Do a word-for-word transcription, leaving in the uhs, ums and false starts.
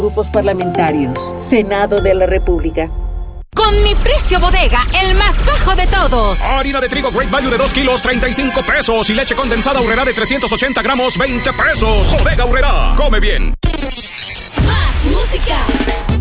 Grupos parlamentarios. Senado de la República. Con mi precio bodega, el más bajo de todos. Harina de trigo Great Value de dos kilos, treinta y cinco pesos. Y leche condensada Aurrerá de trescientos ochenta gramos, veinte pesos. Bodega Aurrerá. Come bien. Más música.